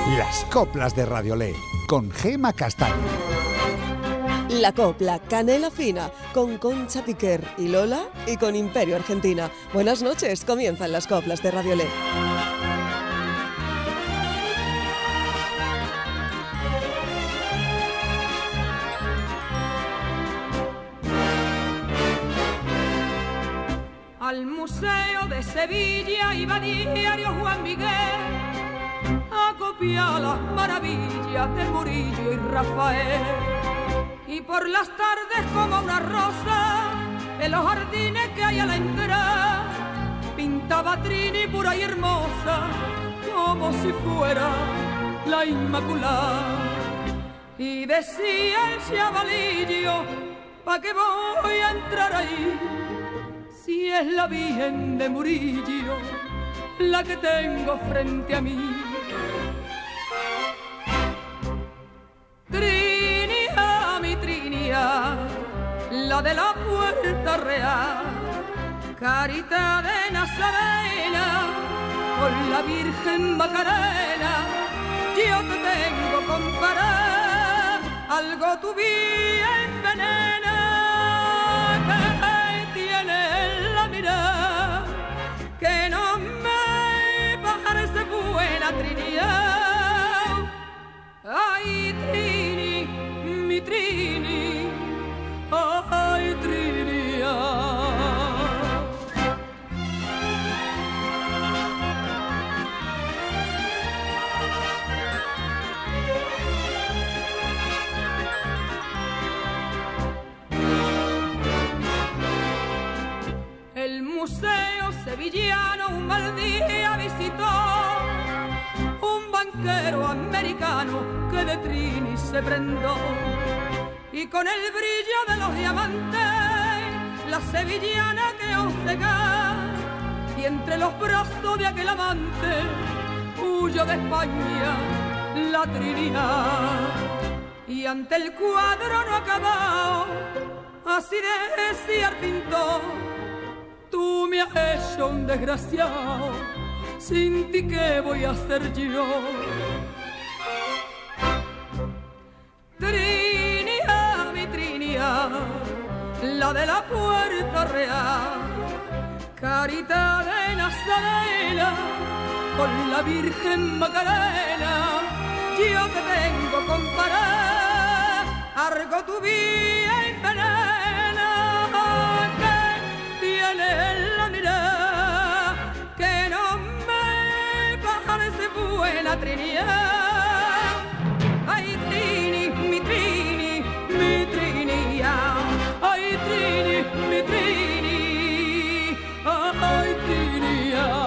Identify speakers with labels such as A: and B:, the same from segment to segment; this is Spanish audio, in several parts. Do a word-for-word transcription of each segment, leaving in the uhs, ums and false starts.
A: Las coplas de Radiolé, con Gema Castaño.
B: La copla Canela Fina, con Concha Piquer y Lola, y con Imperio Argentina. Buenas noches, comienzan las coplas de Radiolé.
C: Al Museo de Sevilla iba diario Juan Miguel a copiar las maravillas de Murillo y Rafael. Y por las tardes, como una rosa en los jardines que hay a la entrada, pintaba Trini pura y hermosa como si fuera la Inmaculada. Y decía el chavalillo: ¿pa' qué voy a entrar ahí si es la Virgen de Murillo la que tengo frente a mí? Trinia, mi Trinia, la de la Puerta Real, Carita de Nazarena, con la Virgen Macarena, yo te tengo comparar, algo tu bien venena que tiene la mirada, que no me parece buena Trinidad. Ay, Trini, mi Trini, ay, Trini. El Museo Sevillano un mal día visitó un banquero americano que de Trini se prendó, y con el brillo de los diamantes la sevillana quedó cegada, y entre los brazos de aquel amante huyó de España la Trinidad. Y ante el cuadro no acabado, así decía el pintor: tú me has hecho un desgraciado, sin ti qué voy a hacer yo. Trinia, mi Trinia, la de la Puerta Real, Carita de Nazarena, con la Virgen Macarena, yo te vengo a comparar, algo tu bien venena que tiene en la mirada, que no me parece buena Trinidad. Ay, Trini, mi Trini, mi Trini, ay, Trini, mi Trini, ay, Trini.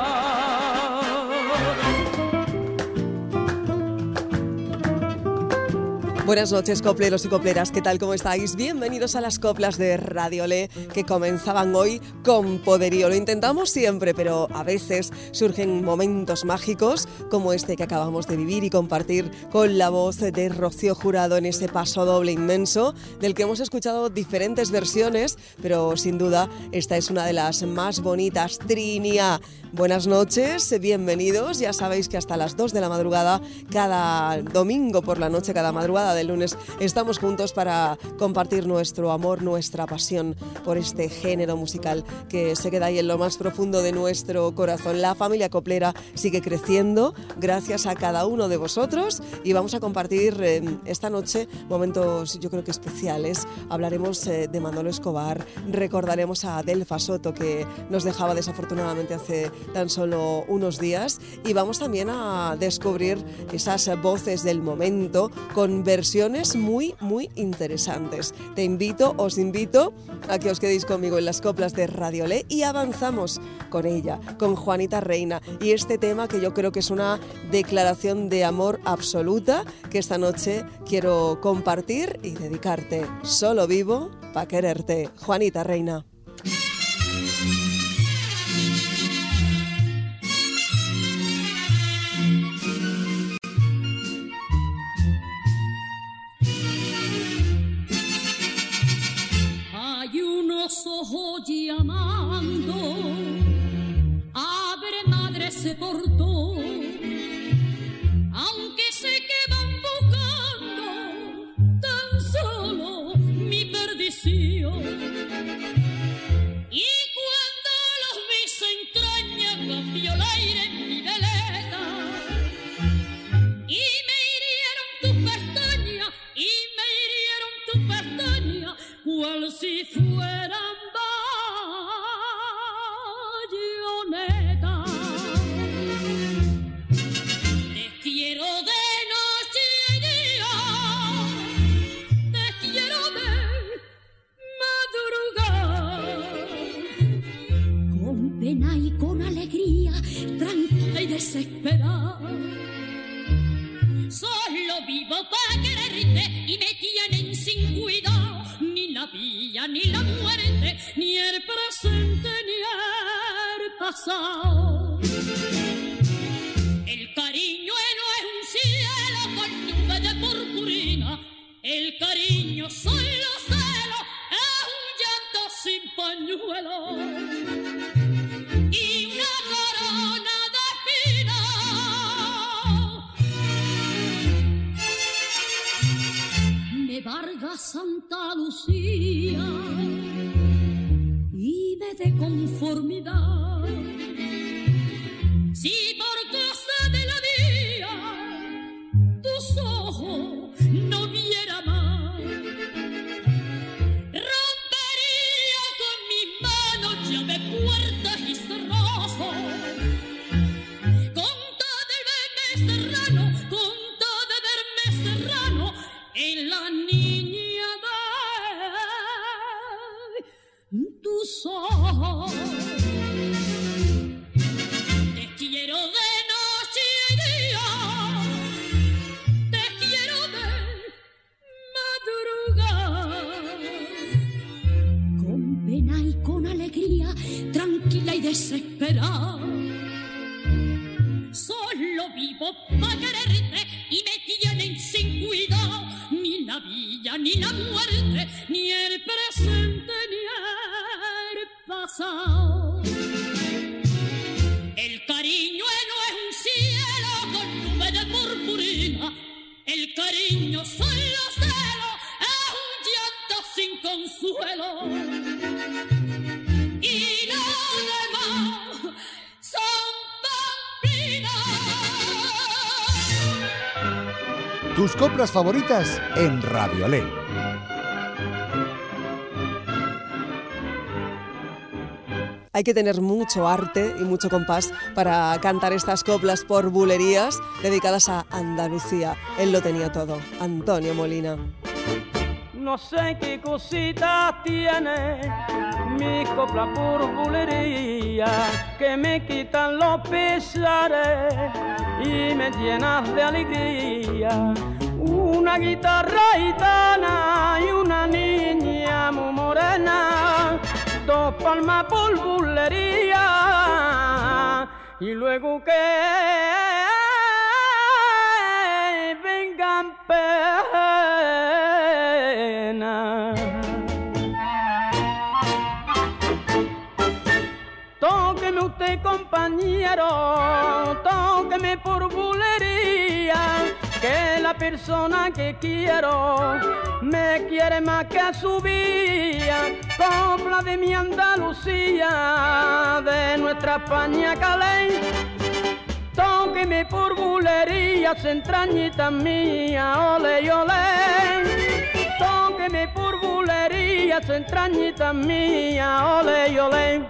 B: Buenas noches, copleros y copleras, ¿qué tal? ¿Cómo estáis? Bienvenidos a las coplas de Radiolé, que comenzaban hoy con poderío. Lo intentamos siempre, pero a veces surgen momentos mágicos como este que acabamos de vivir y compartir con la voz de Rocío Jurado en ese paso doble inmenso, del que hemos escuchado diferentes versiones, pero sin duda esta es una de las más bonitas. Trinia, buenas noches, bienvenidos. Ya sabéis que hasta las dos de la madrugada, cada domingo por la noche, cada madrugada del lunes, estamos juntos para compartir nuestro amor, nuestra pasión por este género musical que se queda ahí en lo más profundo de nuestro corazón. La familia coplera sigue creciendo gracias a cada uno de vosotros, y vamos a compartir eh, esta noche momentos, yo creo que especiales. Hablaremos eh, de Manolo Escobar, recordaremos a Delfa Soto, que nos dejaba desafortunadamente hace tan solo unos días, y vamos también a descubrir esas voces del momento con versiones muy, muy interesantes. Te invito, os invito a que os quedéis conmigo en las coplas de Radiolé, y avanzamos con ella, con Juanita Reina, y este tema que yo creo que es una declaración de amor absoluta, que esta noche quiero compartir y dedicarte. Solo vivo pa' quererte. Juanita Reina.
D: Ojos llamando, abre madre, se portó, aunque vivo para quererte y me tienen sin cuidado. Ni la vida, ni la muerte, ni el presente, ni el pasado. El cariño no es un cielo con nubes de purpurina. El cariño son los celos, es un llanto sin pañuelo. Y una corona de espinas. Me Varga Santa Lucía y me de conformidad. Si por cosa de la vida tus ojos no viera más, rompería con mis manos llave, puertas y cerrojos. Con todo el verme serrano, con todo el verme serrano, en la niña de tus ojos. Te quiero de noche y día, te quiero de madrugada, con pena y con alegría, tranquila y desesperada. Solo vivo para quererte y me tienen sin cuidado. Ni la vida, ni la muerte, ni el presente, ni el pasado. El cariño no es un cielo con nubes de purpurina. El cariño son los celos, es un llanto sin consuelo. Y lo demás son pamplinas.
A: Tus coplas favoritas en Radiolé.
B: Hay que tener mucho arte y mucho compás para cantar estas coplas por bulerías dedicadas a Andalucía. Él lo tenía todo. Antonio Molina.
E: No sé qué cositas tiene mi copla por bulería, que me quitan los pesares y me llenas de alegría. Una guitarra gitana y una niña muy morena, dos palmas por bulería y luego que vengan penas. Tóqueme usted, compañero, tóqueme por bulería, que la persona que quiero me quiere más que a su vida. Copla de mi Andalucía, de nuestra España Calais. Tóqueme por bulerías, entrañitas mías, ole, ole. Tóqueme por bulerías, entrañitas mías, ole, ole.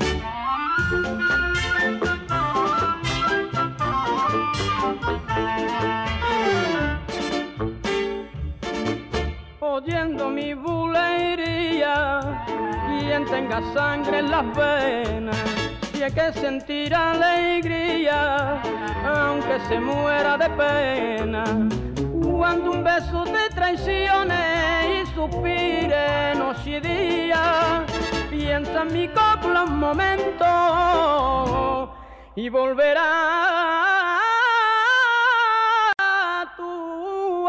E: Oyendo mi bulería, quien tenga sangre en las venas, tiene que sentir alegría, aunque se muera de pena. Cuando un beso te traicione y suspire noche y día, piensa en mi copla un momento y volverá a tu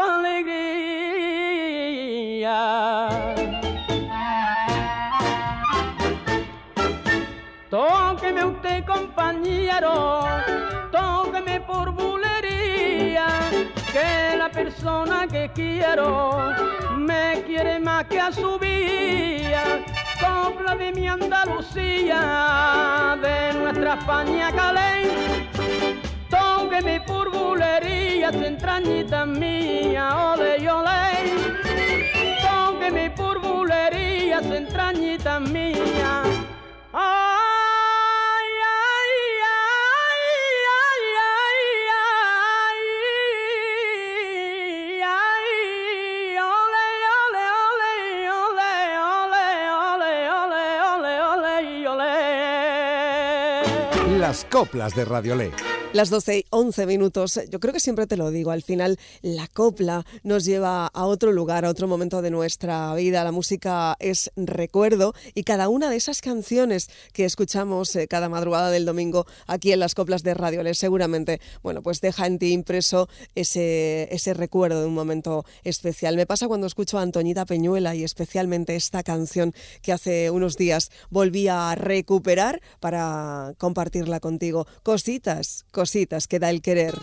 E: alegría. Tóqueme usted, compañero, tóqueme por bulería, que la persona que quiero me quiere más que a su vida. Copla de mi Andalucía, de nuestra España Calais. Tóqueme por bulerías, entrañitas mías, ole, ole. Tóqueme por bulerías, entrañitas mías. Ay,
A: Las coplas de Radiolé.
B: Las doce y once minutos, yo creo que siempre te lo digo, al final la copla nos lleva a otro lugar, a otro momento de nuestra vida. La música es recuerdo y cada una de esas canciones que escuchamos eh, cada madrugada del domingo aquí en las coplas de Radio L, seguramente, bueno, pues deja en ti impreso ese, ese recuerdo de un momento especial. Me pasa cuando escucho a Antoñita Peñuela y especialmente esta canción que hace unos días volví a recuperar para compartirla contigo. Cositas, cositas. Cositas que da el querer.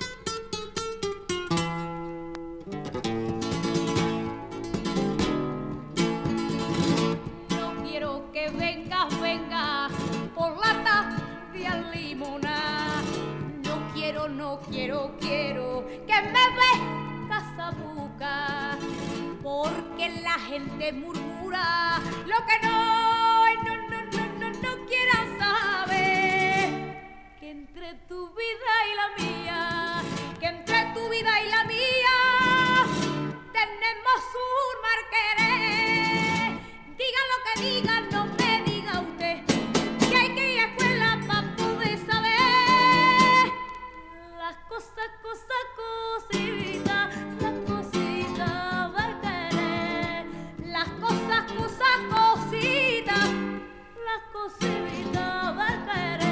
D: No quiero que vengas, vengas por la tarde limona. No quiero, no quiero, quiero que me vengas a buscar. Porque la gente murmura lo que no, no, no, no, no, no quieran saber. Que entre tu vida y la mía, que entre tu vida y la mía, tenemos un mar querer. Diga lo que diga, no me diga usted, que hay que ir a escuela para poder saber las cosas, cosas, cositas, las cositas del querer, las cosas, cosas, cositas, las cositas del querer.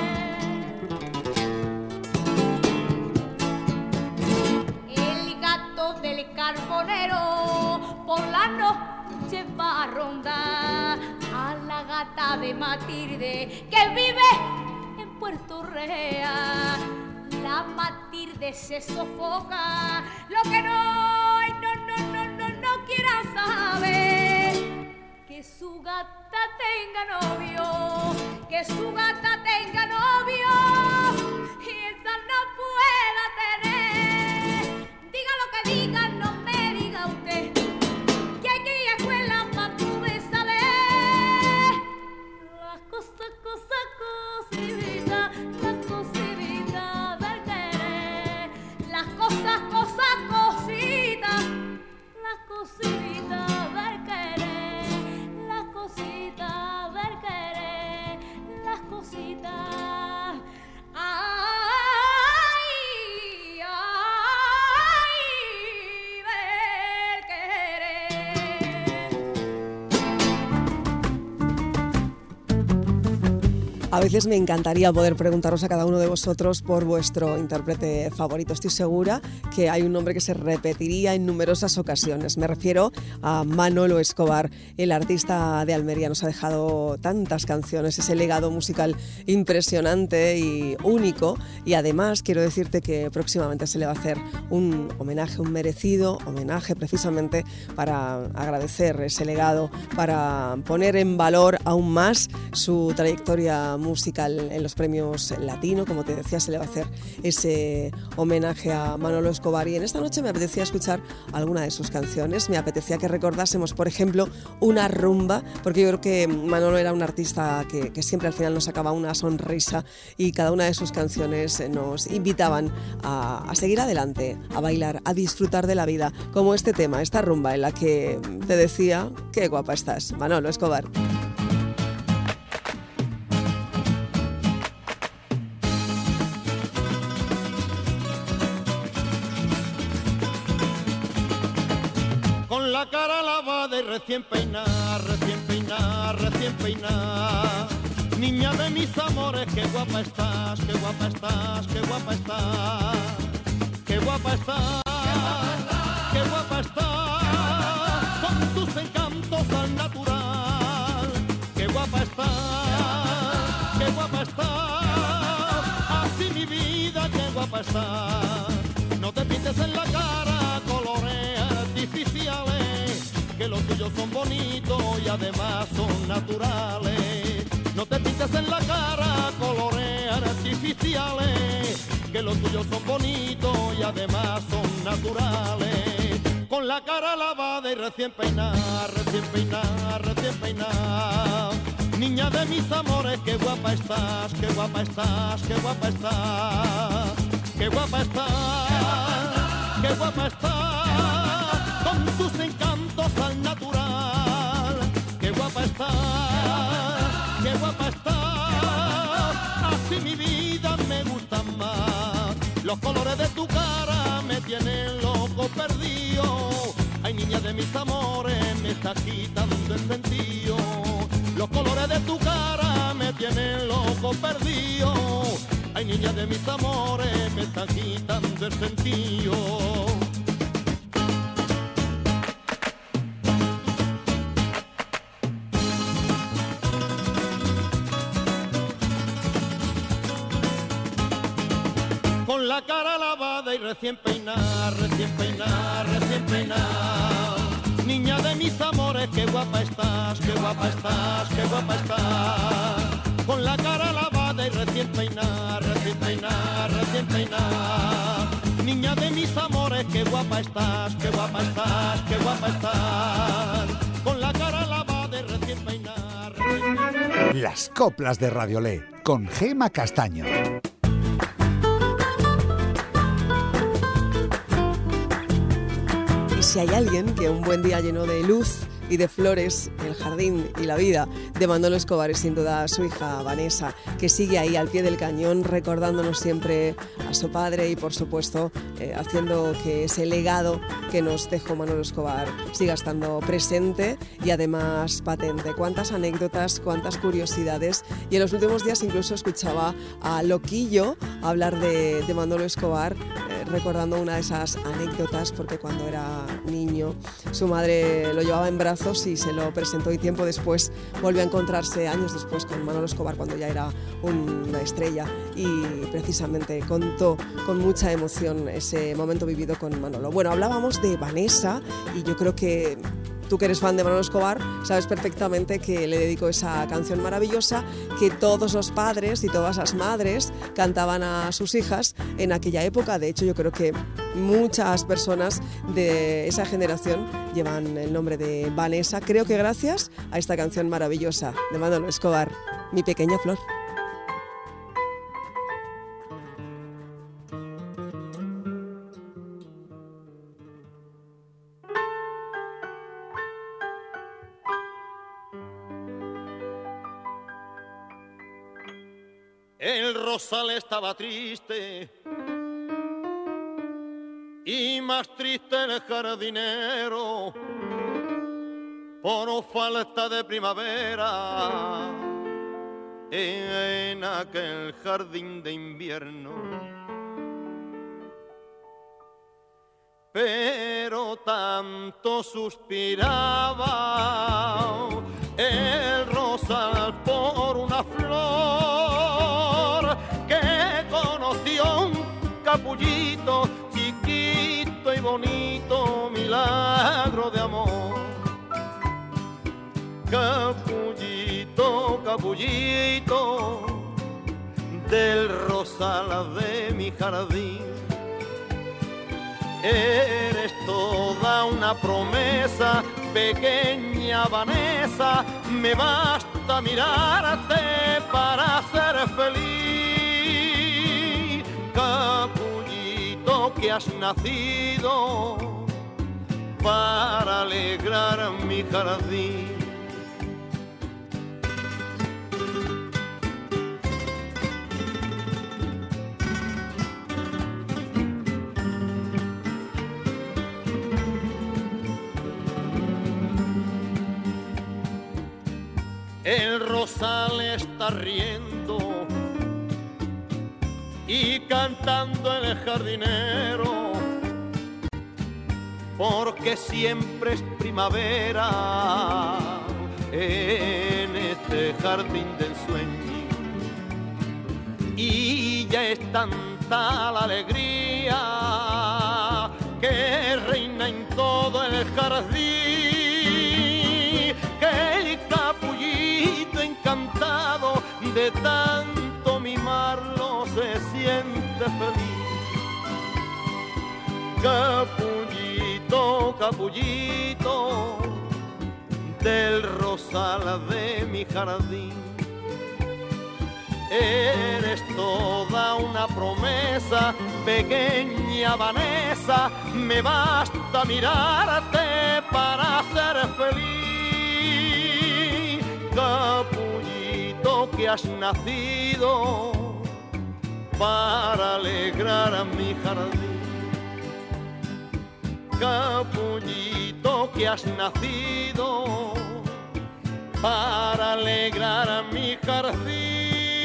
D: Del carbonero por la noche va a rondar a la gata de Matilde que vive en Puerto Real. La Matilde se sofoca, lo que no, no, no, no, no, no quiera saber. Que su gata tenga novio, que su gata tenga novio y esa no pueda tener. Diga lo que diga, no me diga usted, que hay que ir a escuela para poder saber las cosas, cosas, cositas, las cositas del querer, las cosas, cosas, cositas, las cositas del querer, las cositas del querer, las cositas. ¡Ay!
B: A veces me encantaría poder preguntaros a cada uno de vosotros por vuestro intérprete favorito. Estoy segura que hay un nombre que se repetiría en numerosas ocasiones. Me refiero a Manolo Escobar. El artista de Almería nos ha dejado tantas canciones, ese legado musical impresionante y único. Y además quiero decirte que próximamente se le va a hacer un homenaje, un merecido homenaje precisamente para agradecer ese legado, para poner en valor aún más su trayectoria musical en los premios Latino. Como te decía, se le va a hacer ese homenaje a Manolo Escobar y en esta noche me apetecía escuchar alguna de sus canciones. Me apetecía que recordásemos, por ejemplo, una rumba, porque yo creo que Manolo era un artista que, que siempre al final nos sacaba una sonrisa y cada una de sus canciones nos invitaban a, a seguir adelante, a bailar, a disfrutar de la vida, como este tema, esta rumba en la que te decía qué guapa estás, Manolo Escobar.
F: La cara lavada y recién peinada, recién peinada, recién peinada. Niña de mis amores, qué guapa estás, qué guapa estás, qué guapa estás. Qué guapa estás, qué guapa estás, con tus encantos al natural. Qué guapa estás, qué guapa estás, así mi vida, qué guapa estás. No te pintes en la cara colores artificiales, que los tuyos son bonitos y además son naturales. No te pintes en la cara colores artificiales, que los tuyos son bonitos y además son naturales. Con la cara lavada y recién peinada, recién peinada, recién peinada. Niña de mis amores, qué guapa estás, qué guapa estás, qué guapa estás. Qué guapa estás, qué guapa estás, con tus encantos al natural. Qué guapa estás, qué guapa estás, así mi vida me gusta más. Los colores de tu cara me tienen loco perdido. Ay, niña de mis amores, me está quitando el sentido. Los colores de tu cara me tienen loco perdido. Ay, niña de mis amores, me está quitando el sentido. Con la cara lavada y recién peinada, recién peinada, recién peinada. Niña de mis amores, qué guapa estás, qué guapa estás, qué guapa estás. Con la cara lavada y recién peinada, recién peinada, recién peinada. Niña de mis amores, qué guapa estás, qué guapa estás, qué guapa estás. Con la cara lavada y recién peinada, recién peinada.
A: Las coplas de Radiolé, con Gema Castaño.
B: Si hay alguien que un buen día llenó de luz y de flores el jardín y la vida de Manolo Escobar es sin duda su hija Vanessa, que sigue ahí al pie del cañón recordándonos siempre a su padre y por supuesto eh, haciendo que ese legado que nos dejó Manolo Escobar siga estando presente y además patente. Cuántas anécdotas, cuántas curiosidades, y en los últimos días incluso escuchaba a Loquillo hablar de, de Manolo Escobar, eh, recordando una de esas anécdotas porque cuando era niño su madre lo llevaba en brazos y se lo presentó y tiempo después volvió a encontrarse años después con Manolo Escobar cuando ya era una estrella y precisamente contó con mucha emoción ese momento vivido con Manolo. Bueno, hablábamos de Vanessa y yo creo que tú que eres fan de Manolo Escobar sabes perfectamente que le dedico esa canción maravillosa que todos los padres y todas las madres cantaban a sus hijas en aquella época. De hecho, yo creo que muchas personas de esa generación llevan el nombre de Vanessa, creo que gracias a esta canción maravillosa de Manolo Escobar, Mi pequeña flor.
F: El rosal estaba triste y más triste el jardinero por falta de primavera en aquel jardín de invierno. Pero tanto suspiraba el rosal por una flor que conoció un capullito chiquito y bonito, milagro de amor. Capullito, capullito del rosal de mi jardín, eres toda una promesa, pequeña Vanessa, me basta mirarte para ser feliz. Capullito que has nacido para alegrar mi jardín. El rosal está riendo y cantando el jardinero, porque siempre es primavera en este jardín del sueño, y ya es tanta la alegría que reina en todo el jardín, que el capullito encantado de tanto mimarlo se siente feliz. Capullito, capullito del rosal de mi jardín, eres toda una promesa, pequeña Vanessa, me basta mirarte para ser feliz. Capullito que has nacido para alegrar a mi jardín. Capullito que has nacido para alegrar a mi jardín.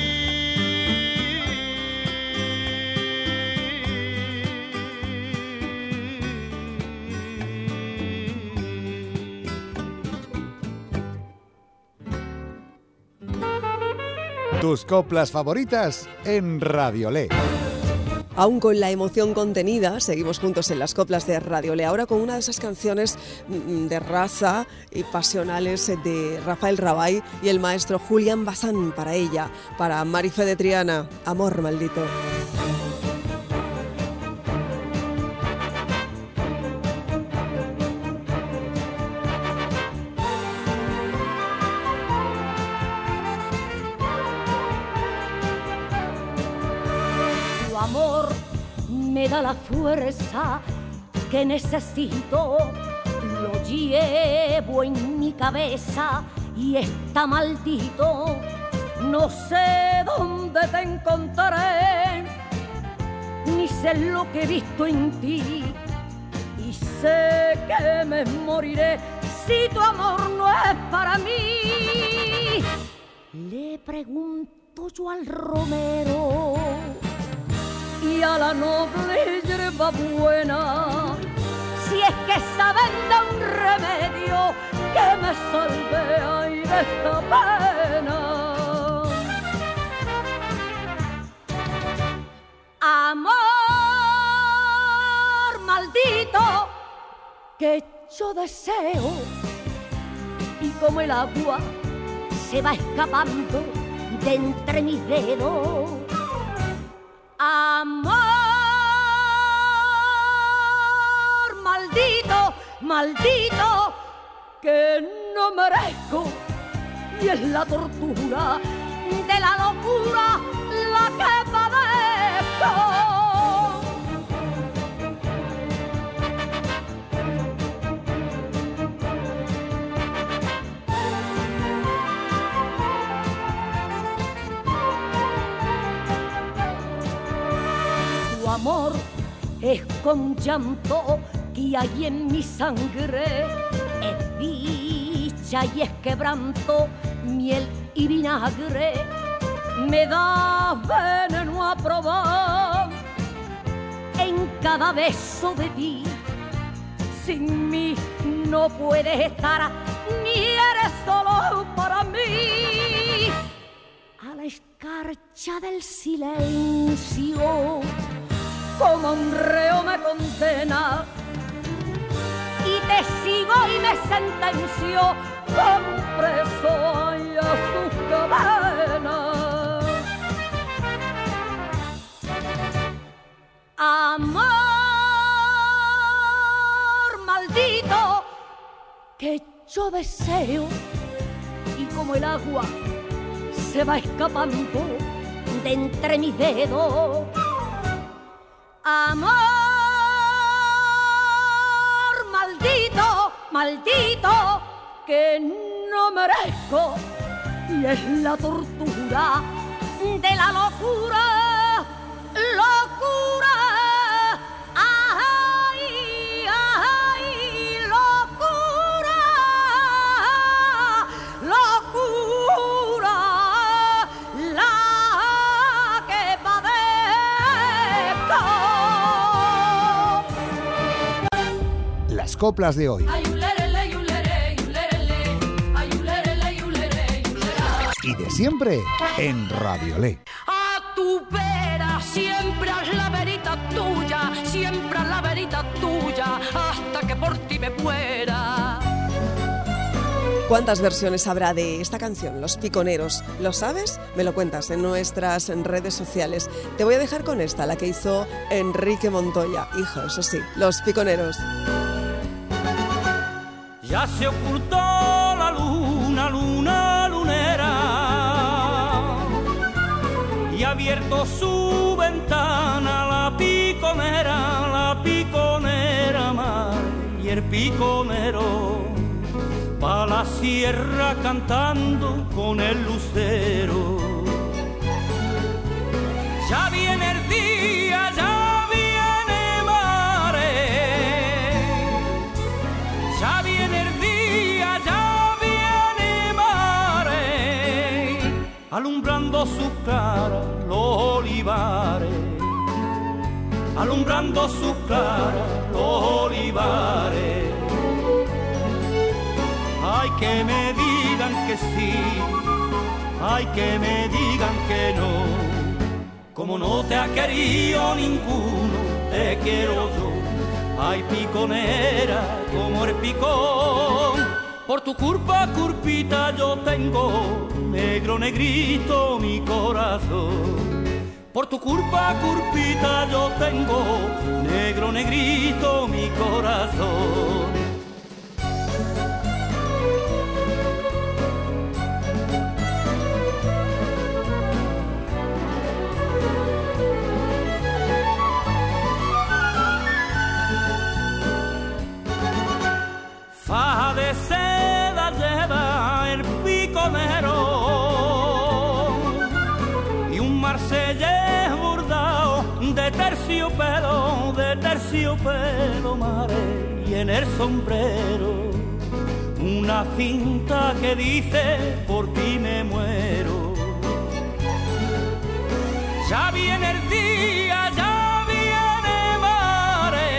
A: Tus coplas favoritas en Radiolé.
B: Aún con la emoción contenida, seguimos juntos en las coplas de Radiolé, ahora con una de esas canciones de raza y pasionales de Rafael Rabay y el maestro Julián Bazán para ella, para Marifé de Triana, Amor Maldito.
D: Me da la fuerza que necesito, lo llevo en mi cabeza y está maldito. No sé dónde te encontraré, ni sé lo que he visto en ti, y sé que me moriré si tu amor no es para mí. Le pregunto yo al romero y a la noble hierba buena, si es que saben de un remedio que me salve ay, de esta pena. Amor maldito que yo deseo, y como el agua se va escapando de entre mis dedos. Amor maldito, maldito, que no merezco, y es la tortura de la locura la que padezco. Amor es con llanto que hay en mi sangre, es dicha y es quebranto, miel y vinagre, me da veneno a probar en cada beso de ti. Sin mí no puedes estar, ni eres solo para mí. A la escarcha del silencio, como un reo me condena, y te sigo y me sentencio como un preso ay, a sus cadenas. Amor maldito que yo deseo, y como el agua se va escapando de entre mis dedos. Amor maldito, maldito, que no merezco, y es la tortura de la locura, locura, ay, ay, locura, locura, la que padezco.
A: Las coplas de hoy. Y de siempre en Radiolé.
C: A tu vera, siempre haz la verita tuya, siempre haz la verita tuya, hasta que por ti me muera.
B: ¿Cuántas versiones habrá de esta canción, Los Piconeros? ¿Lo sabes? Me lo cuentas en nuestras redes sociales. Te voy a dejar con esta, la que hizo Enrique Montoya. Hijo, eso sí, Los Piconeros.
E: Ya se ocultó la luna, luna, lunera, y ha abierto su ventana la piconera, la piconera mar, y el piconero pa' la sierra cantando con el lucero. Ya viene viene el día, ya viene mare. Ya viene el día, ya viene mare. Alumbrando su cara los olivares. Alumbrando su cara los olivares. Ay, que me digan que sí, ay, que me digan que no. Como no te ha querido ninguno, te quiero yo. Ay, piconera, como el picón. Por tu culpa, culpita, yo tengo negro, negrito mi corazón. Por tu culpa, culpita, yo tengo negro, negrito mi corazón. Faja de seda lleva el piconero y un marsellés bordado de terciopelo, de terciopelo mare, y en el sombrero una cinta que dice por ti me muero. Ya viene el día, ya viene mare.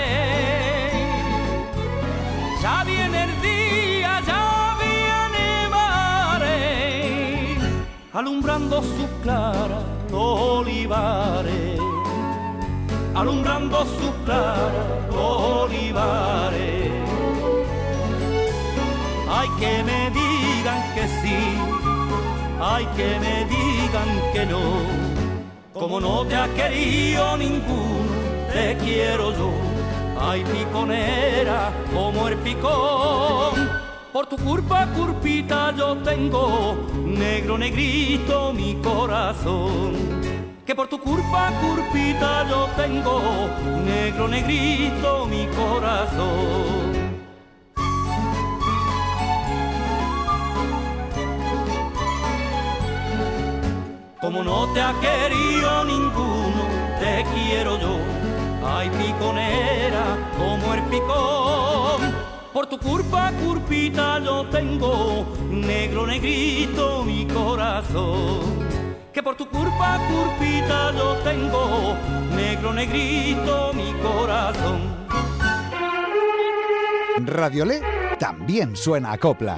E: Ya viene el día, ya viene mare. Alumbrando su clara los olivares. Alumbrando su clara los olivares. Ay, que me digan que sí, ay, que me digan que no. Como no te ha querido ninguno, te quiero yo. Ay, piconera, como el picón. Por tu culpa, culpita, yo tengo negro, negrito mi corazón. Que por tu culpa, culpita, yo tengo negro, negrito mi corazón. Como no te ha querido ninguno, te quiero yo. Ay, piconera, como el picón. Por tu culpa, culpita, yo tengo negro, negrito mi corazón. Que por tu culpa, culpita, yo tengo negro, negrito mi corazón.
A: Radiolé también suena a copla.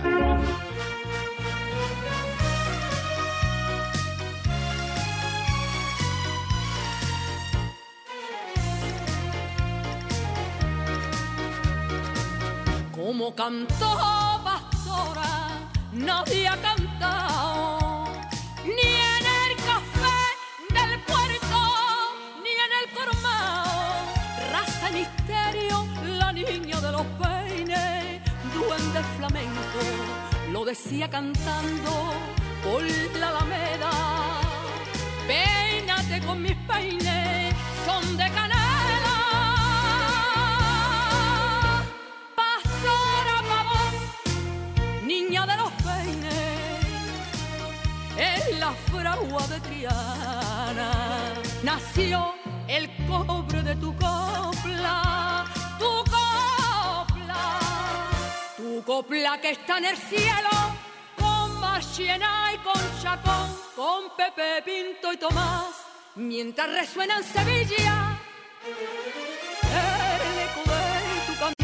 D: Como cantó Pastora, nadie ha cantado, ni en el café del puerto, ni en el colmao. Raza y misterio, la niña de los peines, duende flamenco, lo decía cantando por la alameda. Peínate con mis peines, son de canela. Niña de los peines, es la fragua de Triana. Nació el cobre de tu copla, tu copla, tu copla que está en el cielo, con Marchena y con Chacón, con Pepe, Pinto y Tomás, mientras resuena en Sevilla el eco de tu cantar.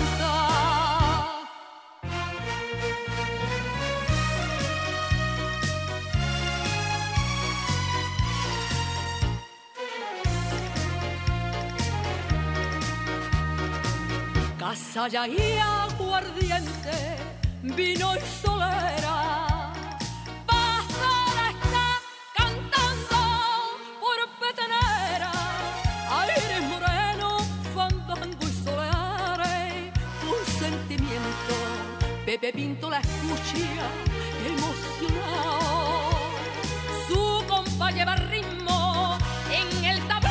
D: Casalla y aguardiente, vino y solera. Pastora está cantando por petenera. Aire moreno, fandango y soleares. Un sentimiento, Pepe Pinto la escucha emocionado. Su compa lleva ritmo en el tablao.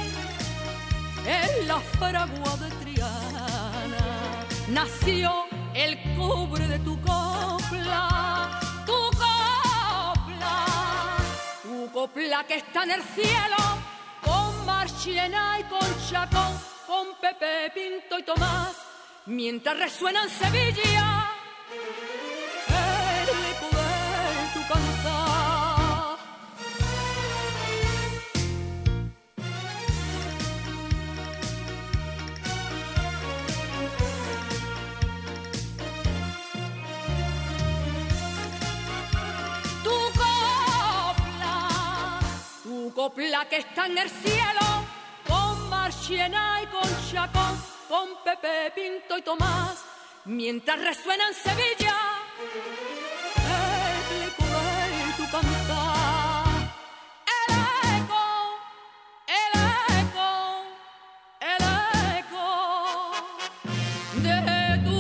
D: La fragua de Triana, nació
C: el cubre de tu copla, tu copla, tu copla que está en el cielo, con Marchena y con Chacón, con Pepe, Pinto y Tomás, mientras resuena en Sevilla el eco de tu cantar. Copla que está en el cielo, con Marchena y con Chacón, con Pepe, Pinto y Tomás, mientras resuena en Sevilla el eco de tu cantar. El eco, el eco, el eco de tu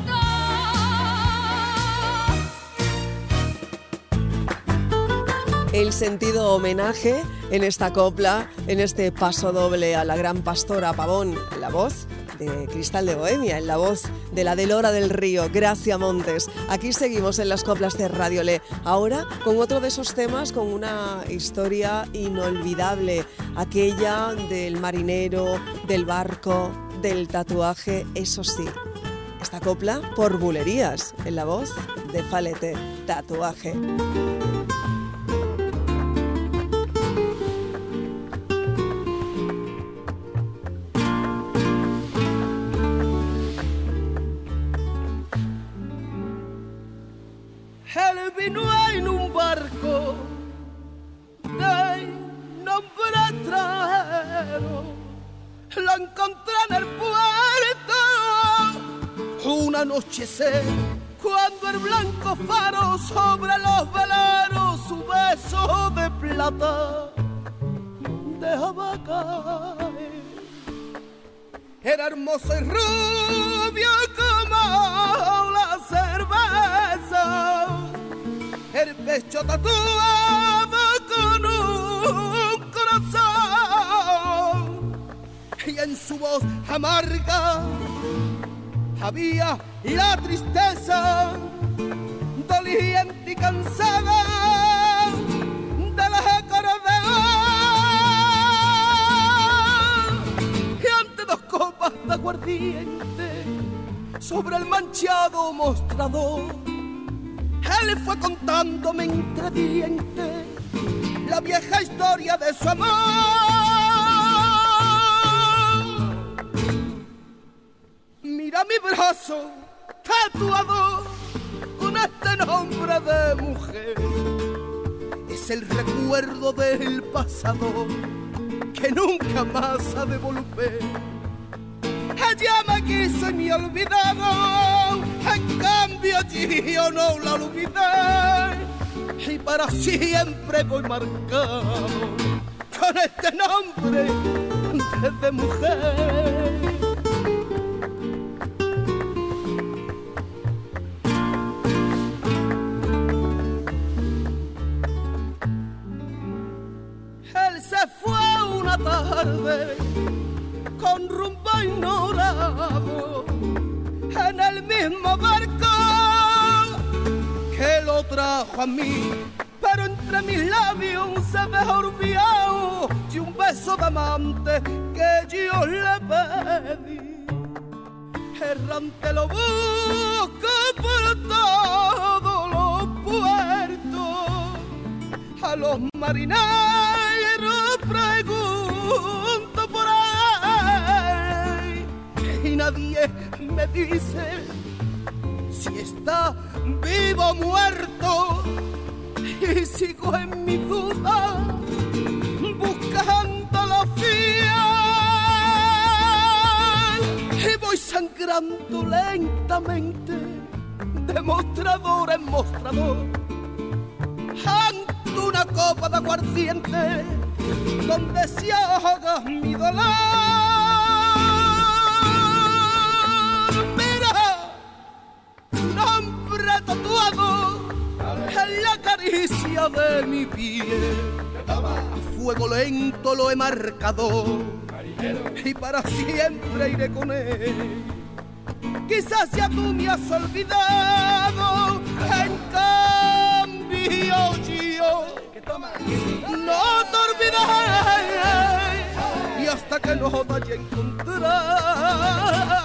C: cantar.
B: El sentido homenaje en esta copla, en este paso doble a la gran pastora Pavón, en la voz de Cristal de Bohemia, en la voz de la Delora del Río, Gracia Montes. Aquí seguimos en las coplas de Radiolé, ahora con otro de esos temas, con una historia inolvidable, aquella del marinero, del barco, del tatuaje, eso sí. Esta copla por Bulerías, en la voz de Falete, Tatuaje.
G: Él vino en un barco de nombre extranjero, la encontré en el puerto una noche sé, cuando el blanco faro sobre los veleros su beso de plata dejaba caer. Era hermoso y rubio como la cerveza, el pecho tatuado con un corazón, y en su voz amarga había la tristeza, doliente y cansada de las acordeón, y ante dos copas de aguardiente sobre el manchado mostrador, él fue contándome entre dientes la vieja historia de su amor. Mira mi brazo tatuado con este nombre de mujer, es el recuerdo del pasado que nunca más ha de volver. Ella me quiso y me ha olvidado, en cambio yo no la olvidé, y para siempre voy marcado con este nombre de mujer. Él se fue una tarde con rumbo ignorado en el mismo barco que lo trajo a mí, pero entre mis labios se dejó olvidado y un beso de amante que yo le pedí. Errante lo busco por todos los puertos, a los marineros pregunto por él y nadie me dice si está vivo o muerto, y sigo en mi duda buscando la fiel, y voy sangrando lentamente de mostrador en mostrador ante una copa de aguardiente donde se ahoga mi dolor. Mira, nombre tatuado en la caricia de mi piel, a fuego lento lo he marcado y para siempre iré con él. quizás ya tú me has olvidado, en cambio yo no te olvidaré, y hasta que no te haya encontrado.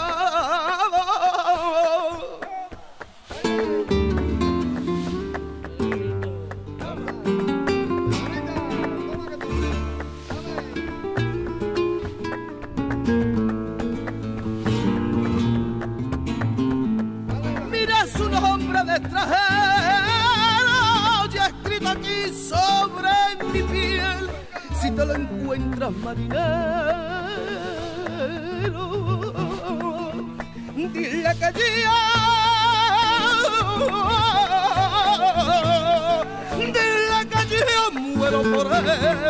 G: Mira su nombre de extranjero, ya escrito aquí sobre mi piel. Si te lo encuentras, marinero, dile que yo, dile que yo muero por él.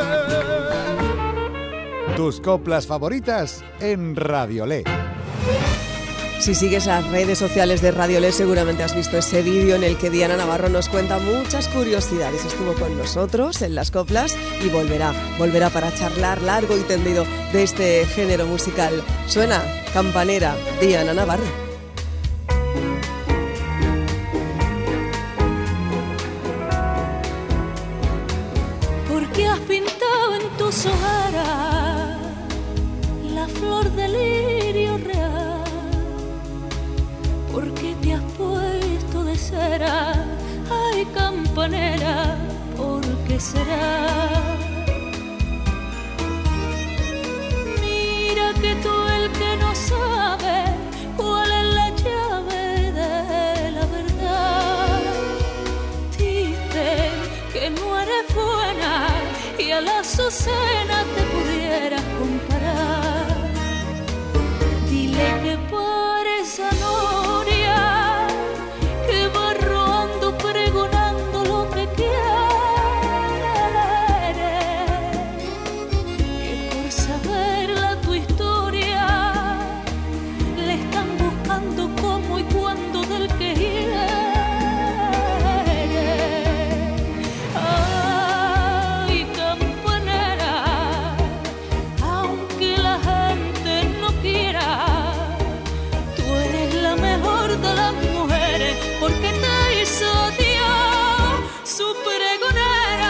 A: Tus coplas favoritas en Radiolé.
B: Si sigues las redes sociales de Radiolé, seguramente has visto ese vídeo en el que Diana Navarro nos cuenta muchas curiosidades. Estuvo con nosotros en las coplas y volverá, volverá para charlar largo y tendido de este género musical. Suena Campanera, Diana Navarro.
D: ¿Por qué has pintado en tus hogaras la flor del lirio real? ¿Por qué te has puesto de cera? Ay, campanera, ¿por qué será? Mira que tú el que no sabe cuál es la llave de la verdad. Dicen que no eres buena y a la Azucena te pudieras comparar. Dile que por esa noria que va rodando pregonando lo que quiere, que por saberla tu historia le están buscando cómo y cuándo del que hiere. Ay, campanera, aunque la gente no quiera, la mejor de las mujeres, porque te hizo Dios su pregonera.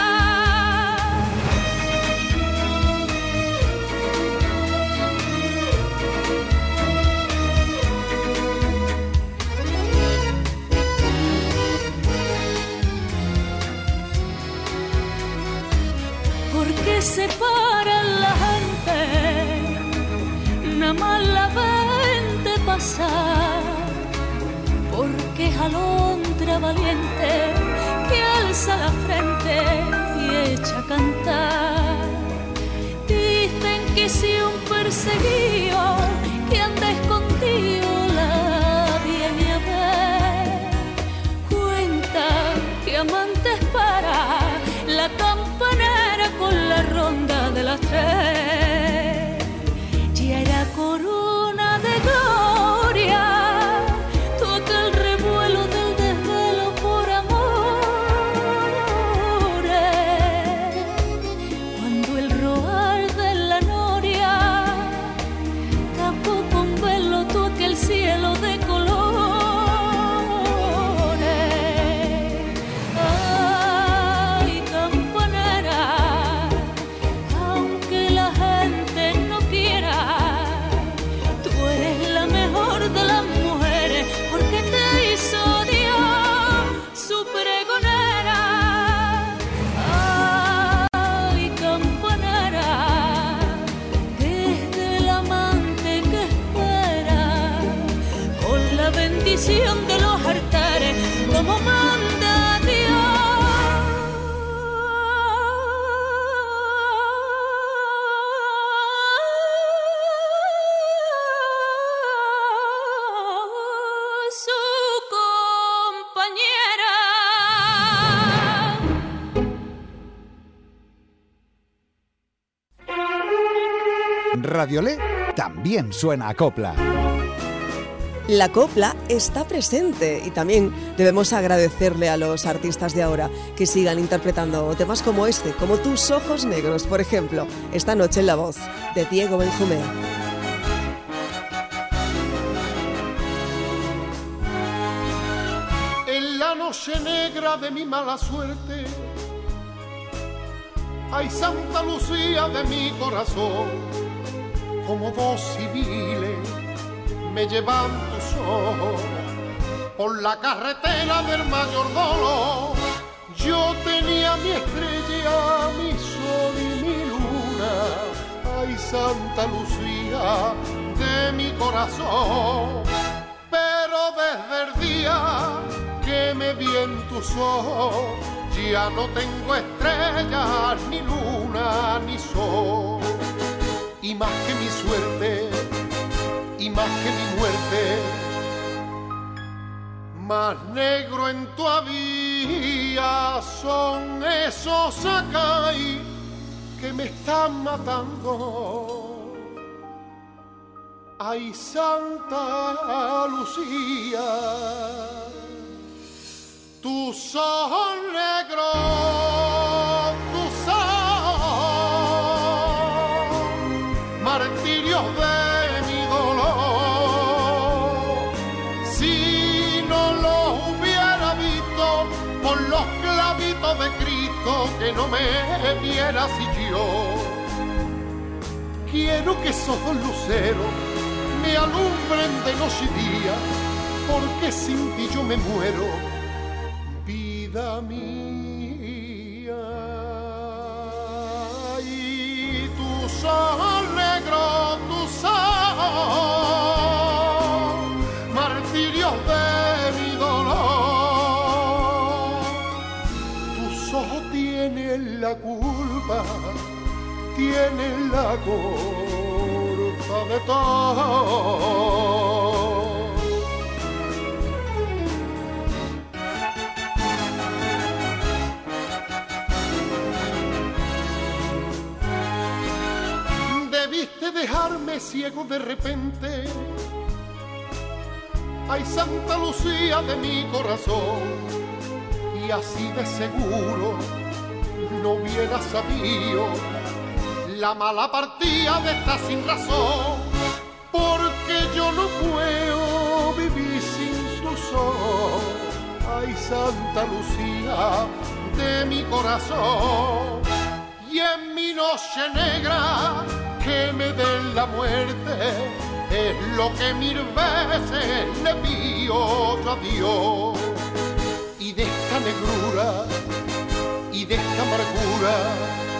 D: Porque separan la gente, nada más la vente pasar. Porque es alondra valiente que alza la frente y echa a cantar. Dicen que si un perseguido que anda escondido la viene a ver, cuentan que amantes para la campanera con la ronda de las tres. Ya era corona de gloria cielo de colores. Ay, campanera, aunque la gente no quiera, tú eres la mejor de las mujeres, porque te hizo Dios su pregonera. Ay, campanera, desde el amante que espera, con la bendición de los altares, como manda Dios. Su compañera.
A: Radiolé también suena a copla.
B: La copla está presente y también debemos agradecerle a los artistas de ahora que sigan interpretando temas como este, como Tus ojos negros, por ejemplo, esta noche en la voz de Diego Benjumea.
F: noche negra de mi mala suerte, ay Santa Lucía de mi corazón, como dos civiles me llevan tus ojos por la carretera del mayor dolor. Yo tenía mi estrella, mi sol y mi luna, ay Santa Lucía de mi corazón. Pero desde el día que me vi en tus ojos, ya no tengo estrellas, ni luna, ni sol. Y más que mi suerte, y más que mi muerte, más negro en tu vía son esos acay que me están matando. Ay, Santa Lucía, tus ojos negros, tus ojos, martirios de mi dolor. Si no los hubiera visto por los clavitos de Cristo, que no me vieras y yo. Quiero que esos dos luceros me alumbren de noche y día, porque sin ti yo me muero, vida mía. Y tus ojos negros, tus ojos, martirios de mi dolor. Tus ojos tienen la culpa, tienen la culpa de todo. Debiste dejarme ciego de repente, ay Santa Lucía de mi corazón, y así de seguro no hubiera sabido la mala partida de esta sin razón, porque yo no puedo vivir sin tu sol, ay Santa Lucía de mi corazón. Y en mi noche negra que me den la muerte, es lo que mil veces le pido yo a Dios. Y de esta negrura y de esta amargura,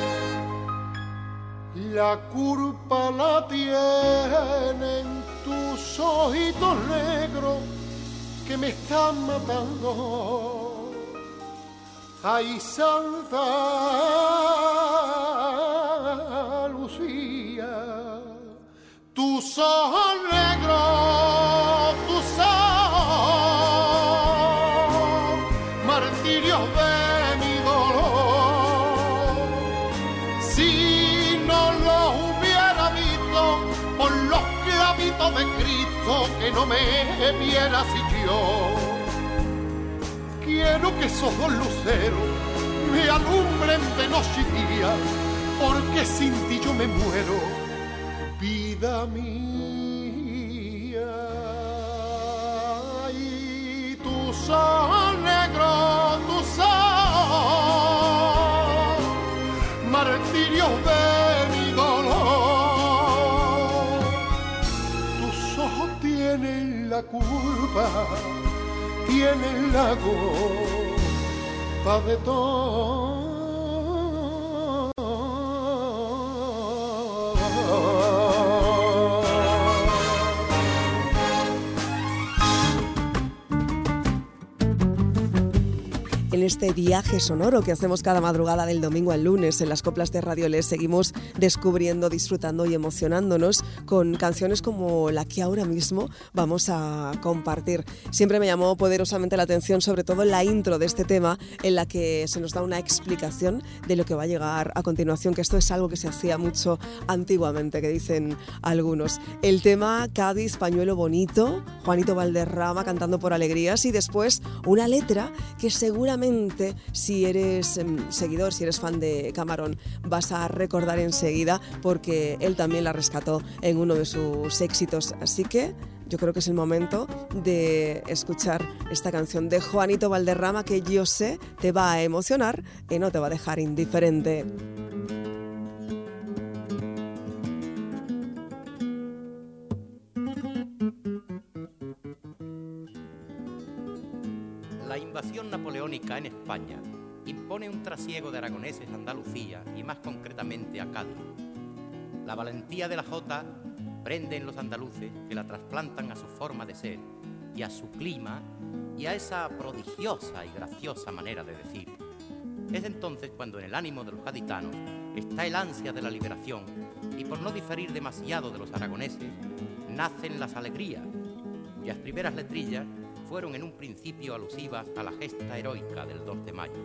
F: la culpa la tienen tus ojitos negros que me están matando. Ay, Santa Lucía, tus ojos negros, tus ojos, martirios de mi dolor. Si no los hubiera visto por los clavitos de Cristo, que no me vieras y yo. Quiero que esos dos luceros me alumbren de noche y día, porque sin ti yo me muero, vida mía. Y tus ojos negros, tus ojos, martirios de mi dolor. Tus ojos tienen la culpa, tienen la culpa de todo.
B: En este viaje sonoro que hacemos cada madrugada del domingo al lunes en las coplas de Radio L, seguimos descubriendo, disfrutando y emocionándonos con canciones como la que ahora mismo vamos a compartir. Siempre me llamó poderosamente la atención, sobre todo la intro de este tema, en la que se nos da una explicación de lo que va a llegar a continuación, que esto es algo que se hacía mucho antiguamente, que dicen algunos. El tema Cádiz, pañuelo bonito, Juanito Valderrama cantando por alegrías, y después una letra que seguramente, si eres eh, seguidor, si eres fan de Camarón, vas a recordar enseguida, porque él también la rescató en uno de sus éxitos. Así que yo creo que es el momento de escuchar esta canción de Juanito Valderrama, que yo sé te va a emocionar y no te va a dejar indiferente.
H: La invasión napoleónica en España impone un trasiego de aragoneses a Andalucía y más concretamente a Cádiz. La valentía de la Jota prende en los andaluces que la trasplantan a su forma de ser y a su clima y a esa prodigiosa y graciosa manera de decir. Es entonces cuando en el ánimo de los gaditanos está el ansia de la liberación y, por no diferir demasiado de los aragoneses, nacen las alegrías, cuyas primeras letrillas fueron en un principio alusivas a la gesta heroica del dos de mayo.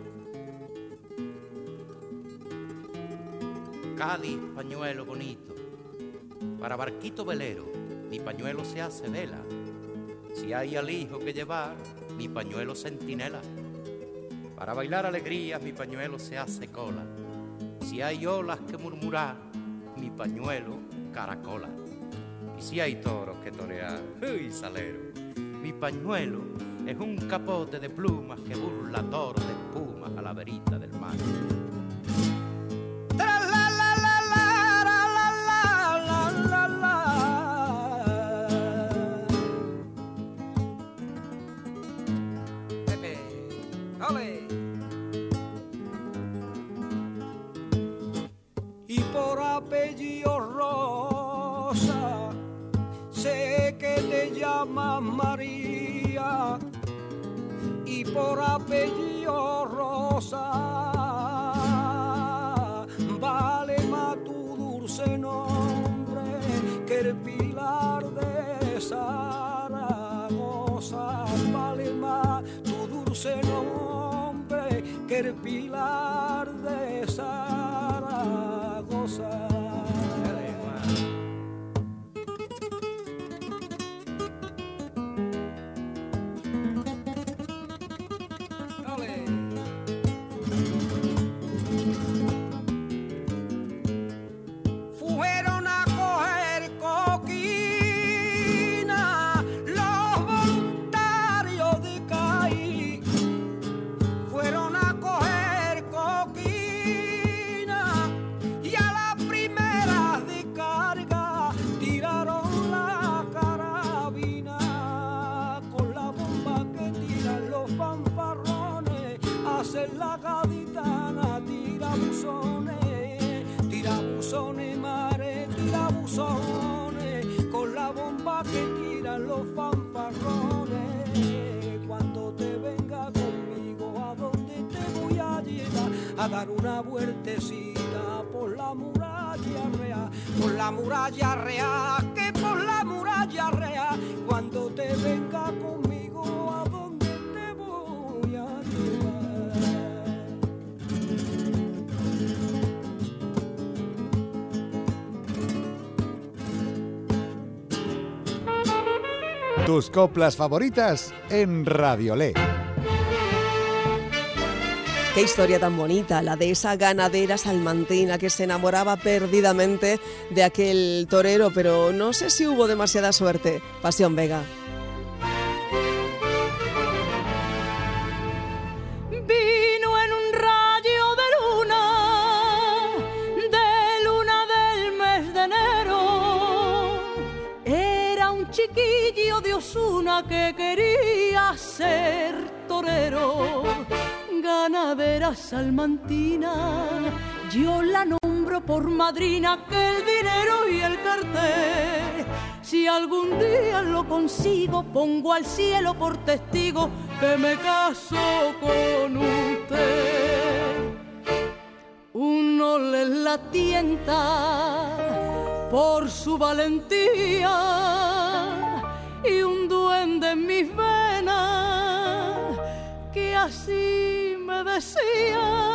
H: Cádiz, pañuelo bonito, para barquito velero, mi pañuelo se hace vela. Si hay al hijo que llevar, mi pañuelo centinela. Para bailar alegrías, mi pañuelo se hace cola. Si hay olas que murmurar, mi pañuelo caracola. Y si hay toros que torear, ¡uy, salero! Mi pañuelo es un capote de plumas que burla toros de espumas a la verita del mar.
G: Y por apellido Rosa, sé que te llamas María. Y por apellido Rosa, vale más tu dulce nombre que el pilar de Zaragoza. Vale más tu dulce nombre que el pilar de Zaragoza. La gaditana tira buzones, tira buzones, mare, tira buzones, con la bomba que tiran los fanfarrones. Cuando te venga conmigo, ¿a dónde te voy a llevar? A dar una vueltecita por la muralla real, por la muralla real, que por la muralla real. Cuando te venga conmigo, ¿a dónde te voy a llevar?
A: Tus coplas favoritas en Radiolé.
B: Qué historia tan bonita, la de esa ganadera salmantina que se enamoraba perdidamente de aquel torero, pero no sé si hubo demasiada suerte. Pasión Vega.
C: Vino en un rayo de luna, de luna del mes de enero. Era un chiquillo de Osuna que quería ser torero. Ganadera salmantina, yo la nombro por madrina, que el dinero y el cartel. Si algún día lo consigo, pongo al cielo por testigo que me caso con usted. Uno le la tienta por su valentía y un duende en mis venas que así me decía: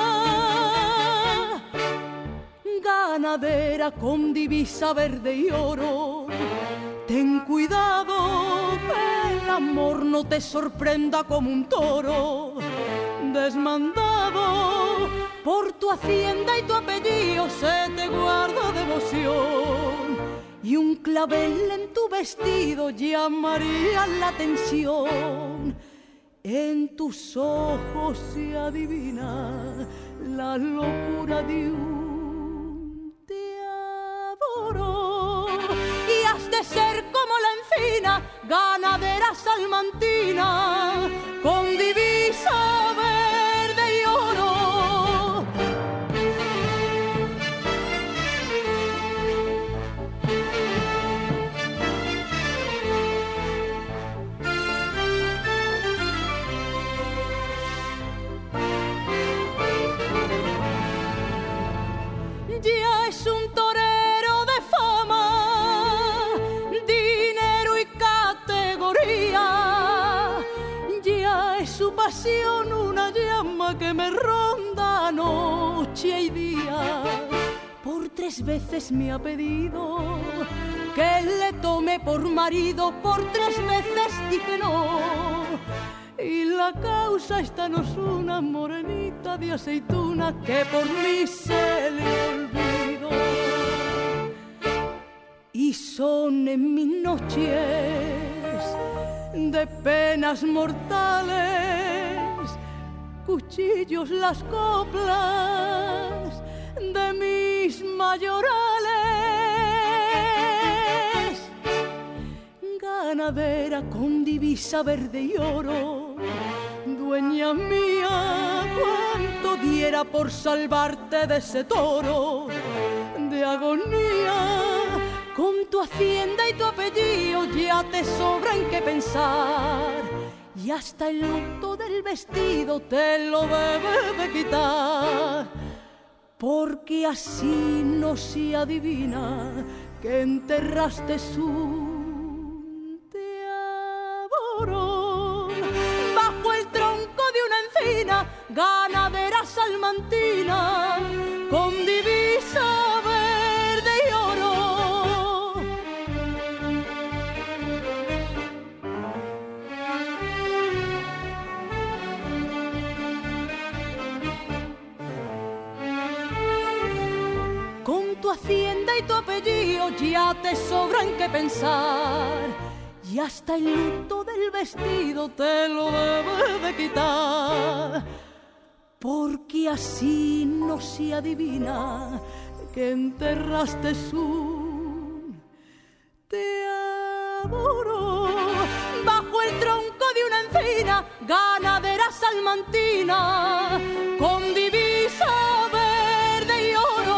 C: ganadera con divisa verde y oro, ten cuidado que el amor no te sorprenda como un toro. Desmandado por tu hacienda y tu apellido se te guarda devoción.
G: y un clavel en tu vestido llamaría la atención. En tus ojos se adivina la locura de un te adoro. Y has de ser como la encina, ganadera salmantina, con divisa verde y oro. Ya es un torero de fama, dinero y categoría. Ya es su pasión una llama que me ronda noche y día. Por tres veces me ha pedido que le tome por marido, por tres veces dije no. Y la causa esta no es una morenita de aceituna que por mí se le olvidó. Y son en mis noches de penas mortales, cuchillos las coplas de mis mayorales. Ganadera con divisa verde y oro, dueña mía, cuánto diera por salvarte de ese toro de agonía. Con tu hacienda y tu apellido ya te sobra en qué pensar, y hasta el luto del vestido te lo debe de quitar, porque así no se adivina que enterraste su bajo el tronco de una encina, ganadera salmantina, con divisa verde y oro. Con tu hacienda y tu apellido ya te sobran que pensar, y hasta el luto del vestido te lo debe de quitar, porque así no se adivina que enterraste su te adoro. Bajo el tronco de una encina, ganadera salmantina, con divisa verde y oro.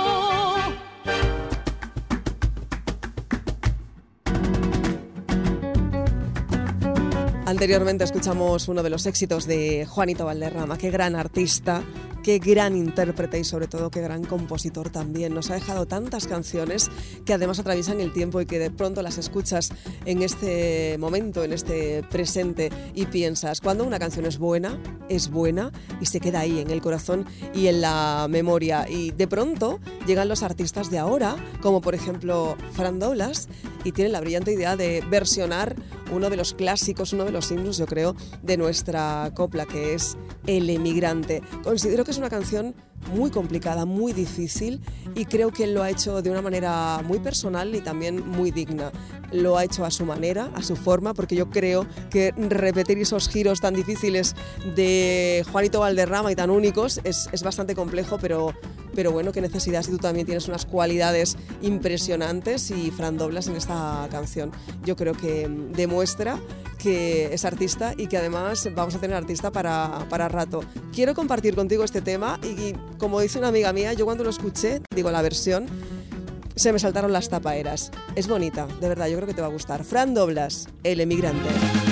B: Anteriormente escuchamos uno de los éxitos de Juanito Valderrama. Qué gran artista, qué gran intérprete y sobre todo qué gran compositor también. Nos ha dejado tantas canciones que además atraviesan el tiempo y que de pronto las escuchas en este momento, en este presente, y piensas, cuando una canción es buena, es buena y se queda ahí en el corazón y en la memoria. Y de pronto llegan los artistas de ahora, como por ejemplo Fran Doblas, y tienen la brillante idea de versionar uno de los clásicos, uno de los himnos, yo creo, de nuestra copla, que es El Emigrante. Considero que es una canción muy complicada, muy difícil, y creo que él lo ha hecho de una manera muy personal y también muy digna. Lo ha hecho a su manera, a su forma, porque yo creo que repetir esos giros tan difíciles de Juanito Valderrama y tan únicos es, es bastante complejo, pero, pero bueno, qué necesidad si tú también tienes unas cualidades impresionantes, y Fran Doblas en esta canción yo creo que demuestra que es artista y que además vamos a tener artista para, para rato. Quiero compartir contigo este tema y, como dice una amiga mía, yo cuando lo escuché, digo la versión, se me saltaron las tapaeras. Es bonita, de verdad, yo creo que te va a gustar. Fran Doblas, El Emigrante.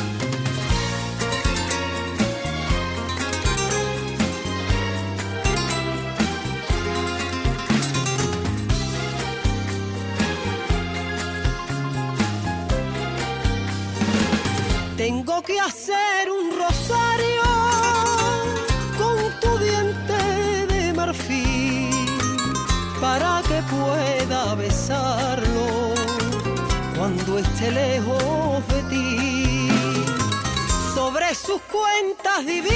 G: Tengo que hacer un rosario con tu diente de marfil para que pueda besarlo cuando esté lejos de ti. Sobre sus cuentas divinas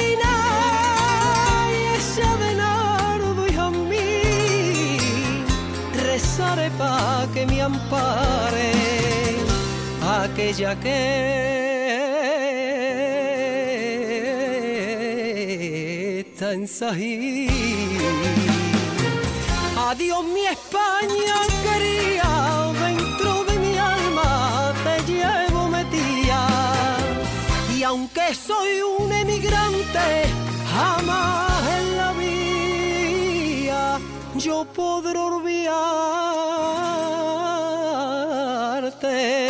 G: y esa de nardo y jazmín rezaré para
I: que me ampare, aquella que está en Sají. Adiós mi España querida, dentro de mi alma te llevo metida. Y aunque soy un emigrante, jamás en la vida yo podré olvidarte.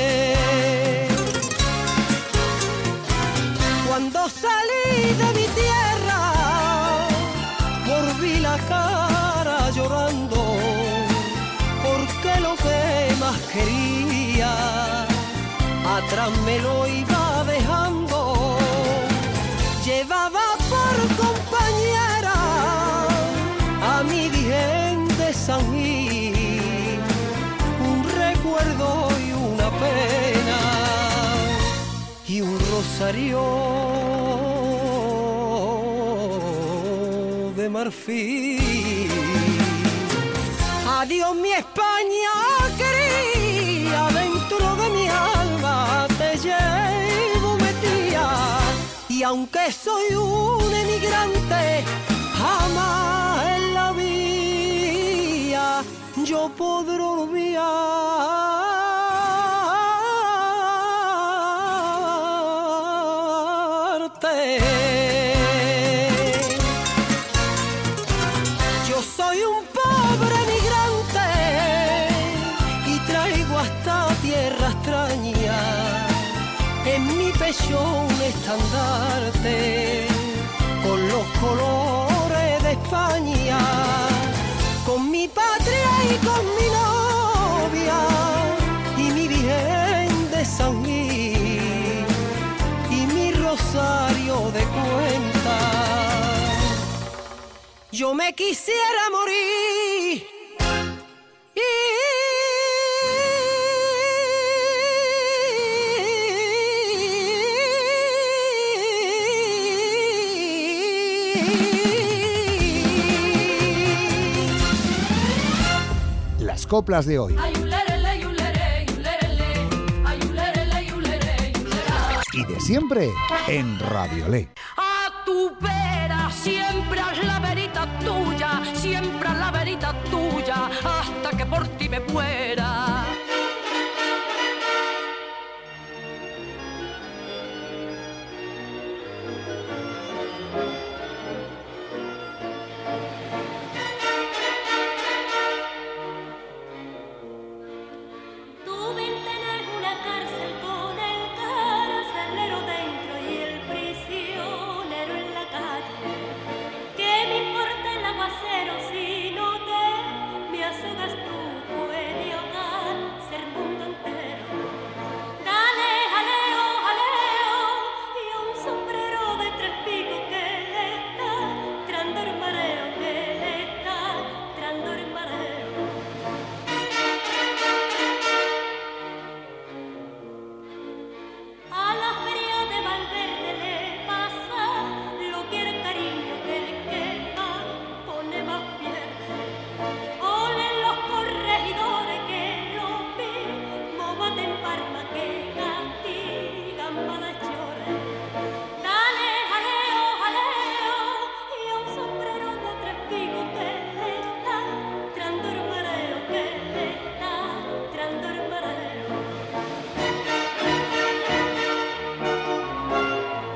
I: Cuando salí de mi tierra, volví la cara llorando, porque lo que más quería atrás me lo iba dejando. Llevaba por compañera a mi Virgen de San Gil, un recuerdo y una pena y un rosario de marfil. Adiós mi España querida, dentro de mi alma te llevo metida. Y aunque soy un emigrante, jamás en la vida yo podré olvidarte. Yo soy un pobre emigrante y traigo hasta tierra extraña en mi pecho un estandarte con los colores de España, con mi patria y con mi novia y mi Virgen de San Gil y mi rosario de cuentas. Yo me quisiera morir
A: Las coplas de hoy. Y de siempre en Radiolé.
C: A tu vera, siempre haz la verita tuya, siempre haz la verita tuya, hasta que por ti me muera.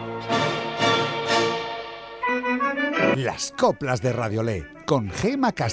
A: Las coplas de Radiolé con Gema Castro.